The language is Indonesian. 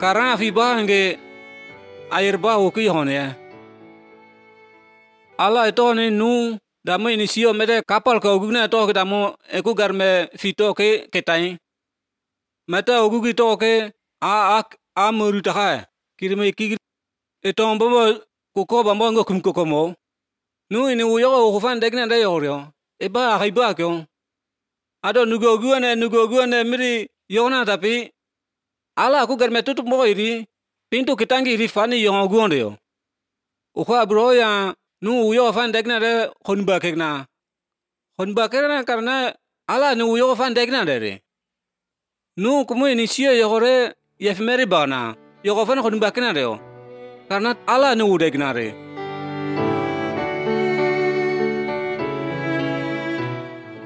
Karena fiba nge air bah uki hone. Allah itu ni nu damu inisio mede kapal ke ogugna to ke damu eku garme fito ke ketai. Mata ogugi to ke a moruta ka. Kirme kigir eton bomo kuko bambo ngo kum kuko mo. Nu ini uyo ko fan degna da yoryo. Eba haiba kyo. Ado nugoguane miri yona tapi ala aku garme tutup mo iri pintu kitangi iri fani yon oguonde yo. Ukwa bro ya nu uyo fan degna da honba kegna. Honba kegna karena ala nu uyo fan degna dere. Nu kumu inisio yore yefmeri bana. Yo fan honba kegna yo. Karena ala nu udegna re.